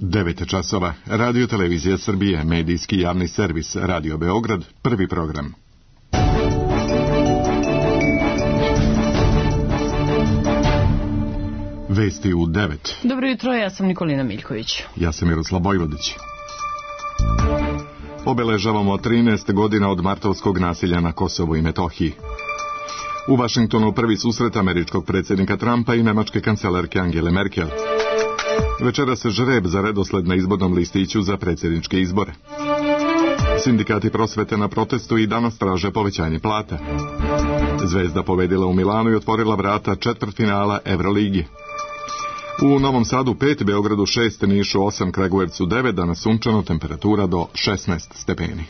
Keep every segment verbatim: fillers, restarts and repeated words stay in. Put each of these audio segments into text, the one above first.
devet časova. Radio Televizija Srbije, medijski javni servis, Radio Beograd, prvi program. Vesti u devet. Dobro jutro, ja sam Nikolina Miljković. Ja sam Miroslav Bojvodić. Obeležavamo trinaest godina od martovskog nasilja na Kosovu i Metohiji. U Vašingtonu prvi susret američkog predsjednika Trumpa i nemačke kancelarke Angele Merkel. Večera se žreb za redosled na izbornom listiću za predsjedničke izbore. Sindikati prosvete na protestu i danas traže povećanje plata. Zvezda pobedila u Milanu i otvorila vrata četvrtfinala Evroligi. U Novom Sadu pet, Beogradu šest, Nišu osam, Kragujevcu devet, danas sunčano, temperatura do šesnaest stepeni.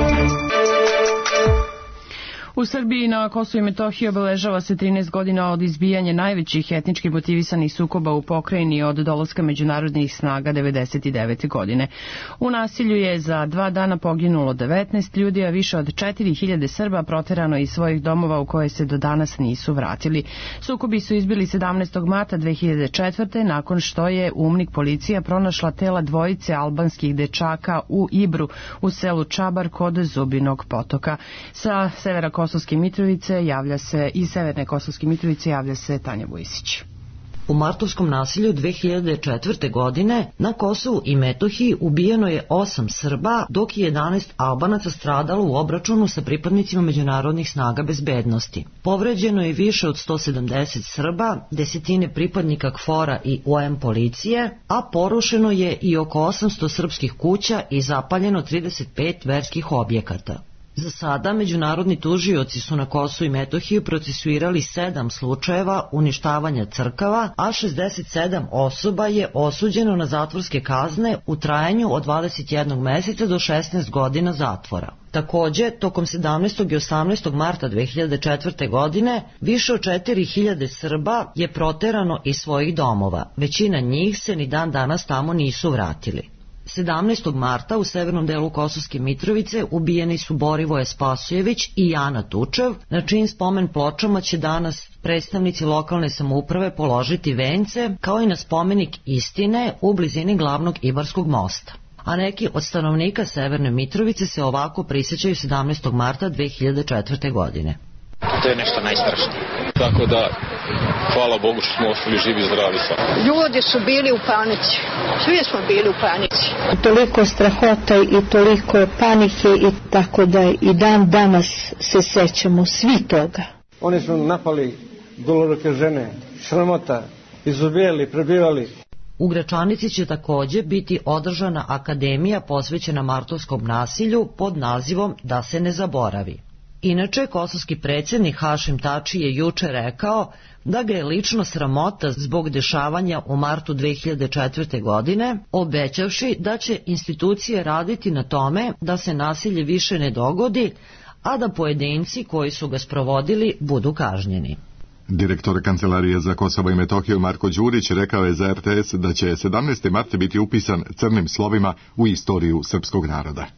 U Srbiji na Kosovu i Metohiji obeležava se trinaest godina od izbijanja najvećih etnički motivisanih sukoba u pokrajini od dolaska međunarodnih snaga devedeset devete godine. U nasilju je za dva dana poginulo devetnaest ljudi, a više od četiri hiljade Srba proterano iz svojih domova u koje se do danas nisu vratili. Sukobi su izbili sedamnaestog marta dve hiljade četvrte. nakon što je UMNIK policija pronašla tela dvojice albanskih dečaka u Ibru u selu Čabar kod Zubinog potoka. Sa severa Kosovske Mitrovice javlja se, iz Severne Kosovske Mitrovice javlja se Tanja Vujisić. U martovskom nasilju dve hiljade četvrte. godine na Kosovu i Metohiji ubijeno je osam Srba, dok je jedanaest Albanaca stradalo u obračunu sa pripadnicima međunarodnih snaga bezbednosti. Povređeno je više od sto sedamdeset Srba, desetine pripadnika KFOR-a i O M policije, a porušeno je i oko osamsto srpskih kuća i zapaljeno trideset pet verskih objekata. Za sada međunarodni tužioci su na Kosovu i Metohiji procesuirali sedam slučajeva uništavanja crkava, a šezdeset sedam osoba je osuđeno na zatvorske kazne u trajanju od dvadeset jednog meseca do šesnaest godina zatvora. Takođe, tokom sedamnaestog i osamnaestog marta dve hiljade četvrte. godine više od četiri hiljade Srba je proterano iz svojih domova. Većina njih se ni dan danas tamo nisu vratili. sedamnaestog marta u severnom delu Kosovske Mitrovice ubijeni su Borivoje Spasojević i Jana Tučev, na čijim spomen pločama će danas predstavnici lokalne samouprave položiti vence, kao i na spomenik Istine u blizini glavnog Ibarskog mosta. A neki od stanovnika Severne Mitrovice se ovako prisjećaju sedamnaestog marta dve hiljade četvrte. godine. To je nešto najstrašnije. Tako da, hvala Bogu što smo ostali živi i zdravi sad. Ljudi su bili u panici. Svi smo bili u panici. Toliko strahota i toliko panike i tako da i dan danas se sećamo svi toga. Oni su napali goloroke žene, sramota, izubijali, prebivali. U Gračanici će takođe biti održana akademija posvećena martovskom nasilju pod nazivom Da se ne zaboravi. Inače, kosovski predsjednik Hašim Tači je juče rekao da ga je lično sramota zbog dešavanja u martu dve hiljade četvrte. godine, obećavši da će institucije raditi na tome da se nasilje više ne dogodi, a da pojedinci koji su ga sprovodili budu kažnjeni. Direktor Kancelarije za Kosovo i Metohiju Marko Đurić rekao je za R T S da će sedamnaesti marta biti upisan crnim slovima u istoriju srpskog naroda.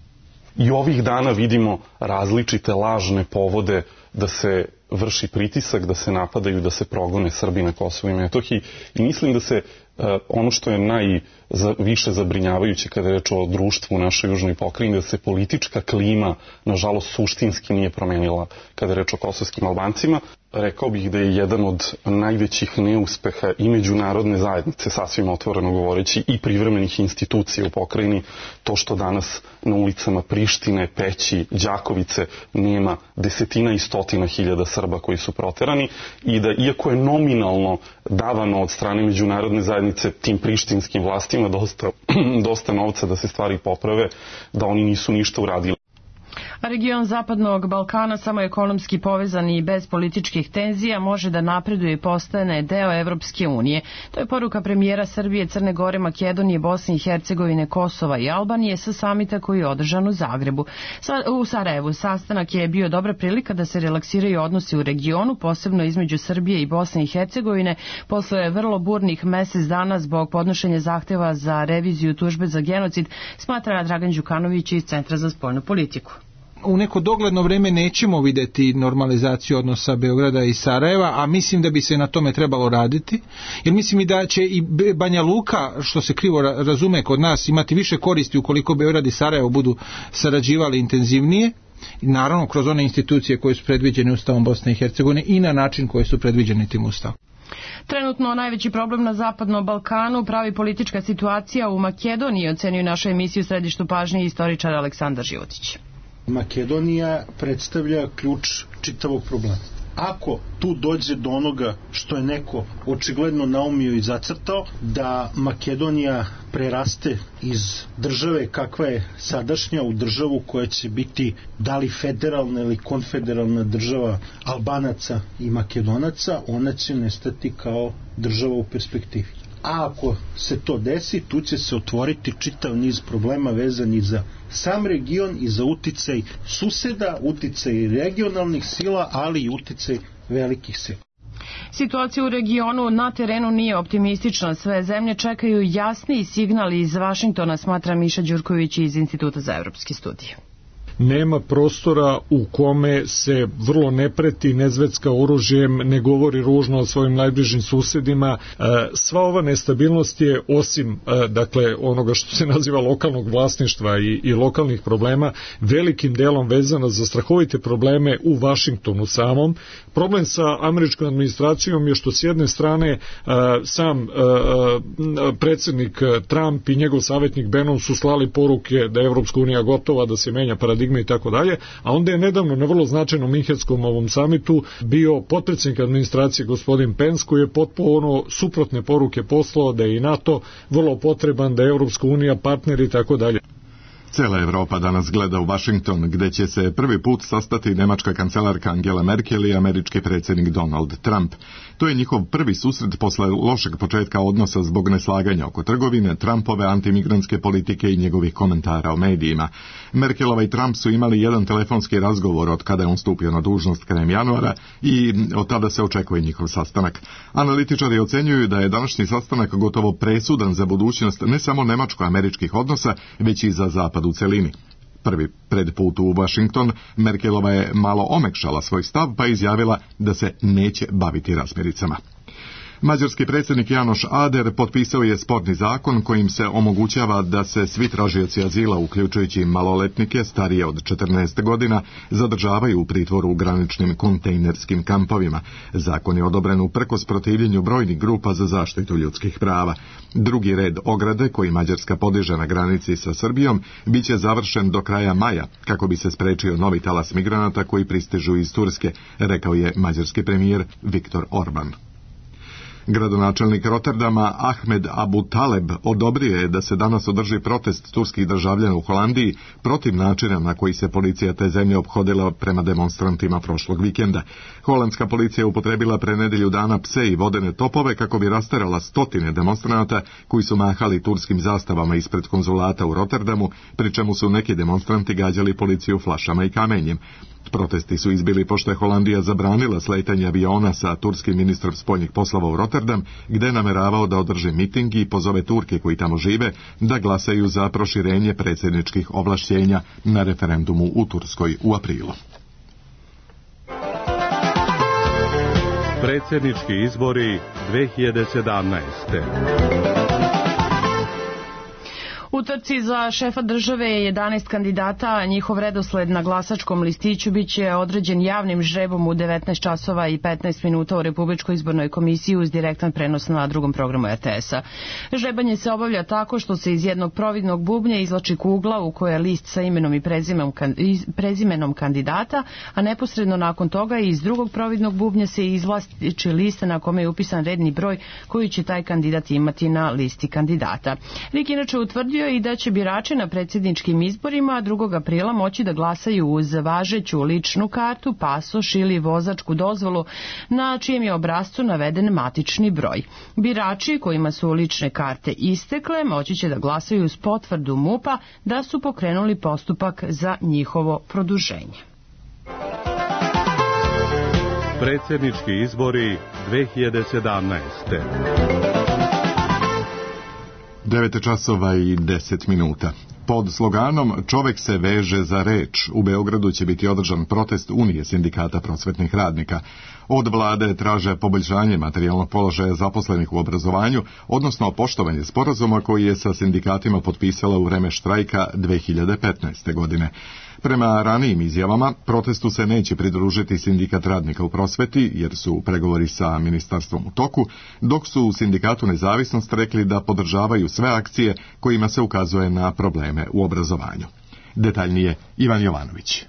I ovih dana vidimo različite lažne povode da se vrši pritisak, da se napadaju, da se progone Srbi na Kosovu i Metohiji. I mislim da se uh, ono što je najviše zabrinjavajuće kada je reč o društvu u našoj južnoj pokrajini, da se politička klima, nažalost, suštinski nije promenila kada je reč o kosovskim Albancima. Rekao bih da je jedan od najvećih neuspeha i međunarodne zajednice, sasvim otvoreno govoreći, i privremenih institucija u pokrajini, to što danas na ulicama Prištine, Peći, Đakovice nema desetina i stotina hiljada Srba koji su proterani i da, iako je nominalno davano od strane međunarodne zajednice tim prištinskim vlastima dosta, dosta novca da se stvari poprave, da oni nisu ništa uradili. Region Zapadnog Balkana samo ekonomski povezan i bez političkih tenzija može da napreduje i postane deo Evropske unije. To je poruka premijera Srbije, Crne Gore, Makedonije, Bosne i Hercegovine, Kosova i Albanije sa samita koji je održan u Zagrebu. U Sarajevu sastanak je bio dobra prilika da se relaksiraju odnosi u regionu, posebno između Srbije i Bosne i Hercegovine, posle vrlo burnih mesec dana zbog podnošenja zahteva za reviziju tužbe za genocid, smatra Dragan Đukanović iz Centra za spoljnu politiku. u neko dogledno vreme nećemo vidjeti normalizaciju odnosa Beograda i Sarajeva, a mislim da bi se na tome trebalo raditi, jer mislim i da će i Banja Luka, što se krivo razume kod nas, imati više koristi ukoliko Beograd i Sarajevo budu sarađivali intenzivnije, i naravno kroz one institucije koje su predviđene Ustavom Bosne i Hercegovine i na način koji su predviđeni tim Ustavom. Trenutno najveći problem na Zapadnom Balkanu pravi politička situacija u Makedoniji, ocenio našu emisiju u središtu pažnje istoričar Aleksandar Životić. Makedonija predstavlja ključ čitavog problema. Ako tu dođe do onoga što je neko očigledno naumio i zacrtao, da Makedonija preraste iz države kakva je sadašnja u državu koja će biti da li federalna ili konfederalna država Albanaca i Makedonaca, ona će nestati kao država u perspektivi. A ako se to desi, tu će se otvoriti čitav niz problema vezani za sam region i za uticaj suseda, uticaj regionalnih sila, ali i uticaj velikih sila. Situacija u regionu na terenu nije optimistična. Sve zemlje čekaju jasniji signal iz Vašingtona, smatra Miša Đurković iz Instituta za evropske studije. Nema prostora u kome se vrlo ne preti, ne zvecka oružjem, ne govori ružno o svojim najbližim susedima. Sva ova nestabilnost je, osim dakle onoga što se naziva lokalnog vlasništva i, i lokalnih problema, velikim delom vezana za strahovite probleme u Vašingtonu samom. Problem sa američkom administracijom je što s jedne strane sam predsjednik Trump i njegov savjetnik Bannon su slali poruke da je Evropska unija gotova, da se menja paradigma i tako dalje, a onda je nedavno na vrlo značajnom minhenskom ovom samitu bio potpredsjednik administracije gospodin Pence, koji je potpuno suprotne poruke poslao da je i NATO vrlo potreban, da je Evropska unija partner i tako dalje. Cijela Evropa danas gleda u Washington, gdje će se prvi put sastati nemačka kancelarka Angela Merkel i američki predsjednik Donald Trump. To je njihov prvi susret posle lošeg početka odnosa zbog neslaganja oko trgovine, Trumpove antimigrantske politike i njegovih komentara o medijima. Merkelova i Trump su imali jedan telefonski razgovor od kada je on stupio na dužnost krajem januara i od tada se očekuje njihov sastanak. Analitičari ocenjuju da je današnji sastanak gotovo presudan za budućnost ne samo nemačko-američkih odnosa, već i za zapad u celini. Prvi pred put u Washington, Merkelova je malo omekšala svoj stav pa izjavila da se neće baviti razmiricama. Mađarski predsjednik Janoš Ader potpisao je sporni zakon kojim se omogućava da se svi tražioci azila, uključujući maloletnike starije od četrnaest godina, zadržavaju u pritvoru u graničnim kontejnerskim kampovima. Zakon je odobren uprkos protivljenju brojnih grupa za zaštitu ljudskih prava. Drugi red ograde, koji Mađarska podiže na granici sa Srbijom, bit će završen do kraja maja, kako bi se sprečio novi talas migranata koji pristižu iz Turske, rekao je mađarski premijer Viktor Orban. Gradonačelnik Rotterdama Ahmed Abu Taleb odobrio je da se danas održi protest turskih državljana u Holandiji protiv načina na koji se policija te zemlje ophodila prema demonstrantima prošlog vikenda. Holandska policija je upotrebila pre nedelju dana pse i vodene topove kako bi rasterala stotine demonstranata koji su mahali turskim zastavama ispred konzulata u Rotterdamu, pri čemu su neki demonstranti gađali policiju flašama i kamenjem. Protesti su izbili pošto je Holandija zabranila sletanje aviona sa turskim ministrom spoljnih poslova u Rotterdam, gde je nameravao da održi miting i pozove Turke koji tamo žive da glasaju za proširenje predsjedničkih ovlašćenja na referendumu u Turskoj u aprilu. Predsjednički izbori dve hiljade sedamnaeste. U trci za šefa države je jedanaest kandidata, a njihov redosled na glasačkom listiću biće određen javnim žrebom u devetnaest časova i petnaest minuta u Republičkoj izbornoj komisiji uz direktan prenos na drugom programu er te esa. Žrebanje se obavlja tako što se iz jednog providnog bubnja izvlači kugla u kojoj je list sa imenom i prezimenom, prezimenom kandidata, a neposredno nakon toga iz drugog providnog bubnja se izvlači lista na kome je upisan redni broj koji će taj kandidat imati na listi kandidata. Rik inače utvrdio i da će birači na predsjedničkim izborima drugog aprila moći da glasaju uz važeću ličnu kartu, pasoš ili vozačku dozvolu na čijem je obrascu naveden matični broj. Birači kojima su lične karte istekle moći će da glasaju uz potvrdu mupa da su pokrenuli postupak za njihovo produženje. Predsjednički izbori dve hiljade sedamnaeste. devet časova i deset minuta. Pod sloganom "Čovek se veže za reč" u Beogradu će biti održan protest Unije sindikata prosvetnih radnika. Od vlade traže poboljšanje materijalnog položaja zaposlenih u obrazovanju, odnosno poštovanje sporazuma koji je sa sindikatima potpisala u vreme štrajka dve hiljade petnaeste. godine. Prema ranijim izjavama, protestu se neće pridružiti sindikat radnika u prosveti, jer su pregovori sa ministarstvom u toku, dok su u sindikatu Nezavisnost rekli da podržavaju sve akcije kojima se ukazuje na probleme u obrazovanju. Detaljnije Ivan Jovanović.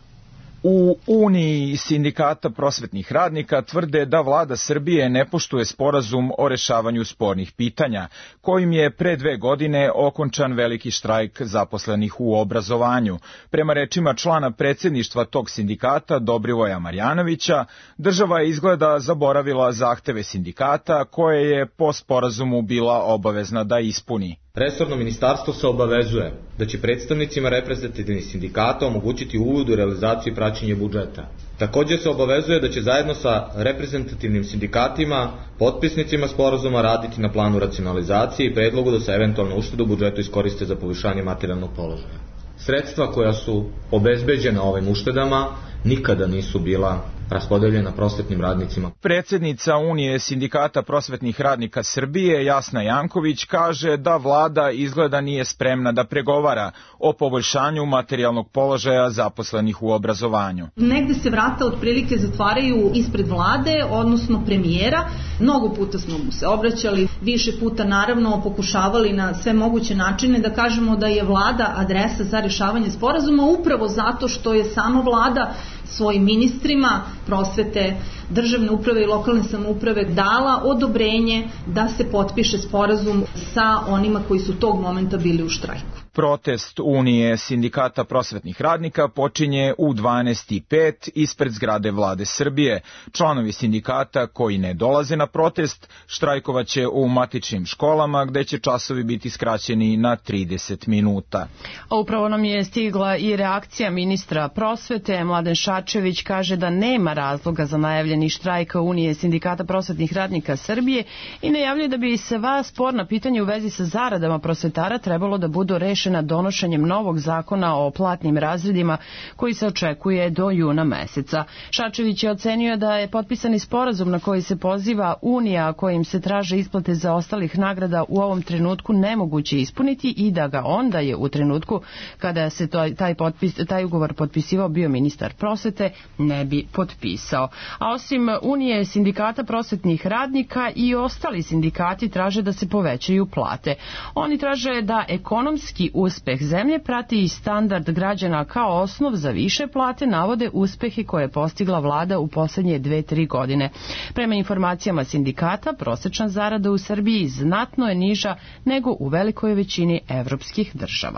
U Uniji sindikata prosvetnih radnika tvrde da vlada Srbije ne poštuje sporazum o rešavanju spornih pitanja, kojim je pre dve godine okončan veliki štrajk zaposlenih u obrazovanju. Prema rečima člana predsjedništva tog sindikata Dobrivoja Marjanovića, država je izgleda zaboravila zahteve sindikata koje je po sporazumu bila obavezna da ispuni. Resorno ministarstvo se obavezuje da će predstavnicima reprezentativnih sindikata omogućiti uvod u realizaciju i praćenje budžeta. Također se obavezuje da će zajedno sa reprezentativnim sindikatima, potpisnicima sporazuma raditi na planu racionalizacije i predlogu da se eventualno uštede u budžetu iskoriste za poboljšanje materijalnog položaja. Sredstva koja su obezbeđena ovim uštedama nikada nisu bila raspodeljena prosvetnim radnicima. Predsjednica Unije sindikata prosvetnih radnika Srbije, Jasna Janković, kaže da vlada izgleda nije spremna da pregovara o poboljšanju materijalnog položaja zaposlenih u obrazovanju. Negde se vrata otprilike zatvaraju ispred vlade, odnosno premijera. Mnogo puta smo mu se obraćali, više puta naravno pokušavali na sve moguće načine da kažemo da je vlada adresa za rešavanje sporazuma, upravo zato što je sama vlada svojim ministrima prosvete, državne uprave i lokalne samouprave dala odobrenje da se potpiše sporazum sa onima koji su tog momenta bili u štrajku. Protest Unije sindikata prosvetnih radnika počinje u dvanaest i pet ispred zgrade vlade Srbije. Članovi sindikata koji ne dolaze na protest štrajkovaće u matičnim školama gde će časovi biti skraćeni na trideset minuta. A upravo nam je stigla i reakcija ministra prosvete. Mladen Šarčević kaže da nema razloga za najavljeni štrajk Unije sindikata prosvetnih radnika Srbije i najavljuje da bi se sva sporna pitanja u vezi sa zaradama prosvetara trebalo da budu rešena donošenjem novog zakona o platnim razredima koji se očekuje do juna meseca. Šarčević je ocenio da je potpisani sporazum na koji se poziva Unija, kojim se traže isplate za ostalih nagrada u ovom trenutku nemoguće ispuniti i da ga onda je u trenutku kada se taj, potpis, taj ugovor potpisivao bio ministar prosvete ne bi potpisao. A osim Unije sindikata prosvetnih radnika i ostali sindikati traže da se povećaju plate. Oni traže da ekonomski uspeh zemlje prati i standard građana kao osnov za više plate, navode uspehe koje je postigla vlada u poslednje dve, tri godine. Prema informacijama sindikata, prosečna zarada u Srbiji znatno je niža nego u velikoj većini evropskih država.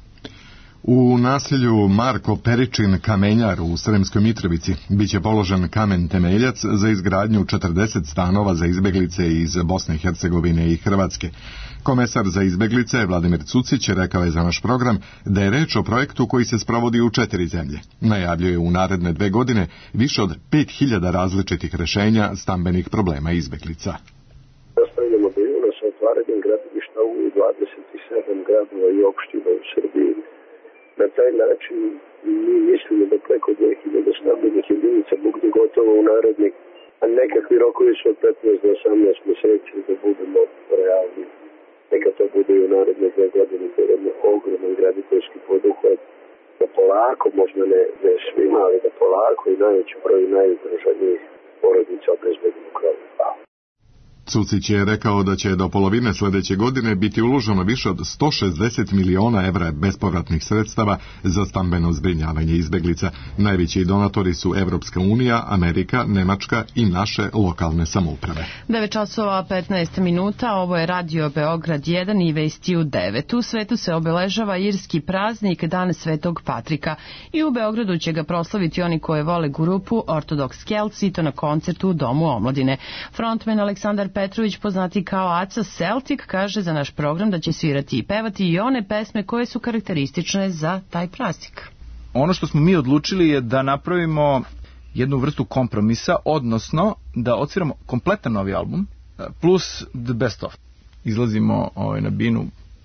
U naselju Marko Peričin Kamenjar u Sremskoj Mitrovici biće položen kamen temeljac za izgradnju četrdeset stanova za izbeglice iz Bosne i Hercegovine i Hrvatske. Komesar za izbeglice Vladimir Cucić rekao je za naš program da je reč o projektu koji se sprovodi u četiri zemlje. Najavljuje u naredne dve godine više od pet hiljada različitih rešenja stambenih problema izbeglica. Nastavljamo da imamo sa otvaranjem gradilišta u dvadeset sedam gradova i opština u Srbiji. Na taj način mi mislimo da preko dve hiljade stambenih jedinica bude gotovo u narednih, a nekakvi rokovi su od petnaest do osamnaest meseci da budemo realni. Neka to bude i u naredne dve godine, to je jedno ogromno graditeljski poduhvat, da polako, možda ne, ne svima, ali da polako i najveći broj najugroženijih porodica obezbedimo krov. Cucić je rekao da će do polovine sledeće godine biti uloženo više od sto šezdeset miliona evra bespovratnih sredstava za stambeno zbrinjavanje izbeglica. Najveći donatori su Evropska unija, Amerika, Nemačka i naše lokalne samouprave. devet časova petnaest minuta, ovo je Radio Beograd jedan i vesti u devet. U svetu se obeležava irski praznik Dan Svetog Patrika i u Beogradu će ga proslaviti oni koje vole grupu Orthodox Celts i to na koncertu u Domu omladine. Frontman Aleksandar Petrović, poznati kao Aca Celtic, kaže za naš program da će svirati i pevati i one pesme koje su karakteristične za taj praznik. Ono što smo mi odlučili je da napravimo jednu vrstu kompromisa, odnosno da odsviramo kompletan novi album plus The Best Of. Izlazimo ovaj, na binu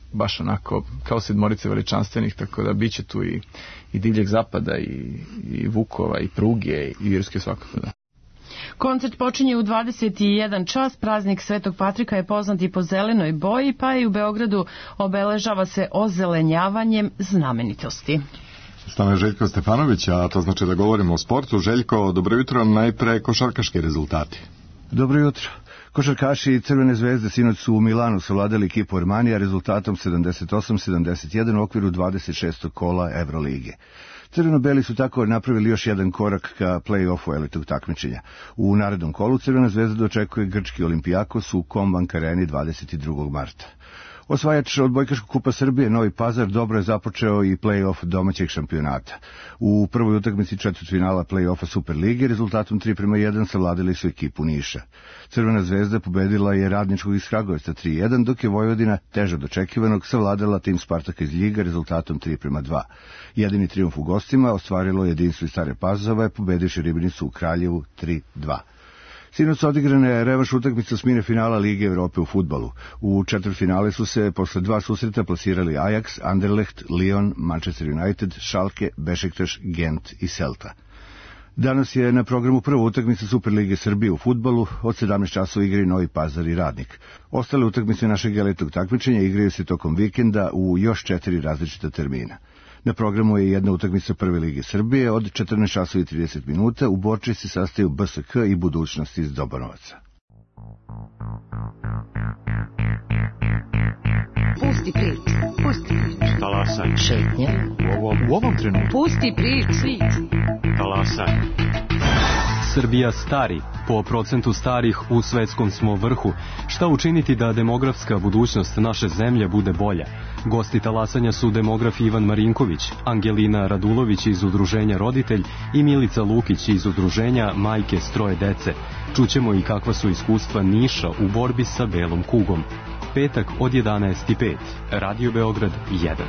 baš onako kao sedmorice veličanstvenih, tako da bit će tu i, i divljeg zapada i, i Vukova i Pruge i Irske svakako, da. Koncert počinje u dvadeset jedan čas, praznik Svetog Patrika je poznat i po zelenoj boji, pa i u Beogradu obeležava se ozelenjavanjem znamenitosti. S nama je Željko Stefanović, a to znači da govorimo o sportu. Željko, dobro jutro, najpre košarkaški rezultati. Dobro jutro. Košarkaši Crvene zvezde sinoć su u Milanu savladali ekipu Armanija rezultatom sedamdeset osam sedamdeset jedan u okviru dvadeset šestog kola Evrolige. Crveno-beli su tako napravili još jedan korak ka play-offu elitnog takmičenja. U narednom kolu Crvena zvezda dočekuje grčki Olimpijakos u Kombank Areni dvadeset drugog marta. Osvajač odbojkaškog kupa Srbije Novi Pazar dobro je započeo i play-off domaćeg šampionata. U prvoj utakmici četvrtfinala play-offa Superlige rezultatom tri prema jedan savladili su ekipu Niša. Crvena zvezda pobedila je Radničkog iz Kragujevca tri jedan, dok je Vojvodina teže od očekivanog savladala tim Spartaka iz Ljiga rezultatom tri prema dva. Jedini trijumf u gostima ostvarilo jedinstvo iz Stare Pazove, pobedivši Ribnicu u Kraljevu tri dva. Sinoć odigrana je revanš utakmica smine finala Lige Evrope u fudbalu. U četvrtfinale su se posle dva susreta plasirali Ajax, Anderlecht, Lyon, Manchester United, Schalke, Bešiktaš, Gent i Celta. Danas je na programu prva utakmica Superlige Srbije u fudbalu, od sedamnaest časova igraju Novi Pazar i Radnik. Ostale utakmice našeg elitnog takmičenja igraju se tokom vikenda u još četiri različita termina. Na programu je jedna utakmica Prve lige Srbije od četrnaest časova i trideset minuta. U Borči se sastaju B S K i Budućnost iz Dobanovaca. Pusti priču, pusti priču. Talasaj. Šetnja. U ovom, u ovom trenutku. Pusti priču. Talasaj. Srbija stari. Po procentu starih u svetskom smo vrhu. Šta učiniti da demografska budućnost naše zemlje bude bolja? Gosti talasanja su demograf Ivan Marinković, Angelina Radulović iz udruženja Roditelj i Milica Lukić iz udruženja Majke s troje dece. Čućemo i kakva su iskustva Niša u borbi sa belom kugom. Petak od jedanaest i pet. Radio Beograd jedan.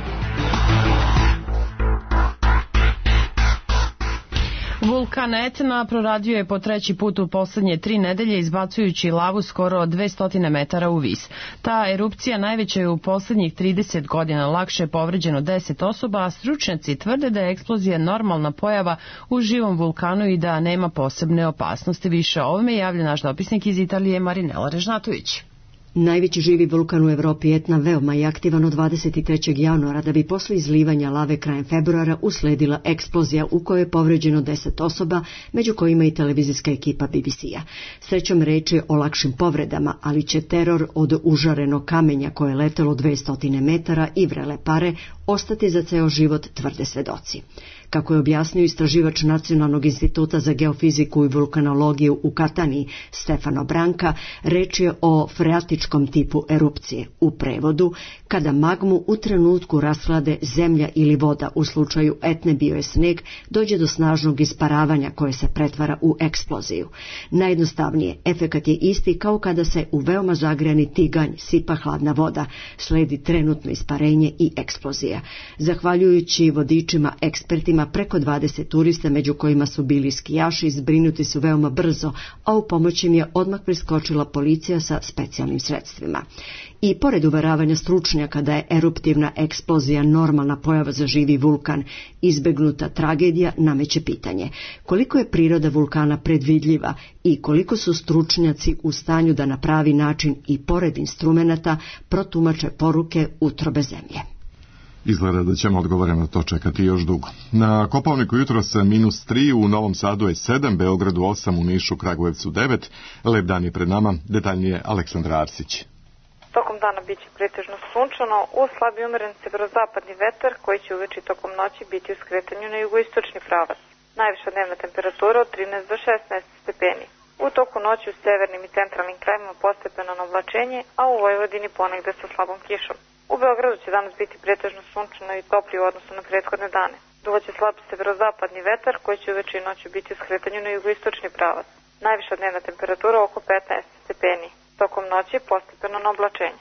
Vulkan Etna proradio je po treći put u poslednje tri nedelje izbacujući lavu skoro dvesta metara u vis. Ta erupcija najveća je u poslednjih trideset godina, lakše je povređeno deset osoba, a stručnjaci tvrde da je eksplozija normalna pojava u živom vulkanu i da nema posebne opasnosti. Više o ovome javlja naš dopisnik iz Italije Marinela Režnatović. Najveći živi vulkan u Evropi Etna veoma je aktivan od dvadeset trećeg januara da bi posle izlivanja lave krajem februara usledila eksplozija u kojoj je povređeno deset osoba, među kojima i televizijska ekipa B B C-a. Srećom reč je o lakšim povredama, ali će teror od užarenog kamenja koje je letelo dvesta metara i vrele pare ostati za ceo život, tvrde svedoci. Kako je objasnio istraživač Nacionalnog instituta za geofiziku i vulkanologiju u Kataniji, Stefano Branca, reč je o freatičkom tipu erupcije. U prevodu, kada magmu u trenutku rashlade zemlja ili voda, u slučaju Etne bio je sneg, dođe do snažnog isparavanja koje se pretvara u eksploziju. Najjednostavnije, efekat je isti kao kada se u veoma zagrejani tiganj sipa hladna voda, sledi trenutno isparenje i eksplozija. Zahvaljujući vodičima, ekspertima, preko dvadeset turista, među kojima su bili skijaši, zbrinuti su veoma brzo, a u pomoć im je odmah priskočila policija sa specijalnim sredstvima. I pored uveravanja stručnjaka da je eruptivna eksplozija normalna pojava za živi vulkan, izbegnuta tragedija nameće pitanje koliko je priroda vulkana predvidljiva i koliko su stručnjaci u stanju da na pravi način i pored instrumenata protumače poruke utrobe zemlje. Izgleda da ćemo odgovoriti na to čekati još dugo. Na Kopaoniku jutros minus tri, u Novom Sadu je sedam, Beogradu osam, u Nišu, Kragujevcu devet. Lep dan je pred nama, detaljnije Aleksandra Arsić. Tokom dana biće pretežno sunčano, uz slabi umeren severozapadni vetar koji će uveče tokom noći biti u skretanju na jugoistočni pravac. Najviša dnevna temperatura od trinaest do šesnaest stepeni. U toku noći u severnim i centralnim krajevima postepeno na oblačenje, a u Vojvodini ponegde sa slabom kišom. U Beogradu će danas biti pretežno sunčano i topli u odnosu na prethodne dane. Duvaće slab severozapadni vetar koji će uveče i noću biti u skretanju na jugoistočni pravac. Najviša dnevna temperatura oko petnaest stepeni. Tokom noći postepeno na oblačenje.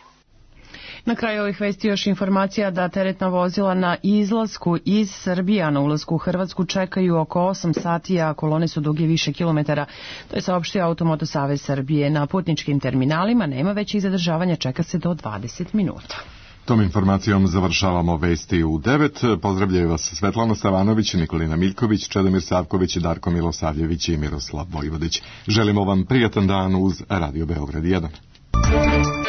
Na kraju ovih vesti još informacija da teretna vozila na izlasku iz Srbije, a na ulasku u Hrvatsku čekaju oko osam sati, a kolone su duge više kilometara. To je saopštio Automoto Savez Srbije. Na putničkim terminalima nema većih zadržavanja, čeka se do dvadeset minuta. Tom informacijom završavamo vesti u devet. Pozdravljaju vas Svetlana Savanović, Nikolina Miljković, Čedomir Savković, Darko Milosavljević i Miroslav Vojvodić. Želimo vam prijatan dan uz Radio Beograd jedan.